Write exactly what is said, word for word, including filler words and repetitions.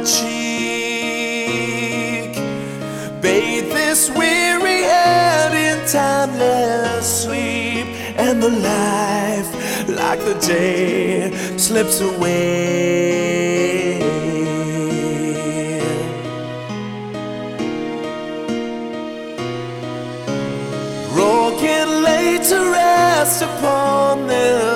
cheek. Bathe this weary head in timeless sleep, and the life, like the day, slips away. Broken, laid to rest upon this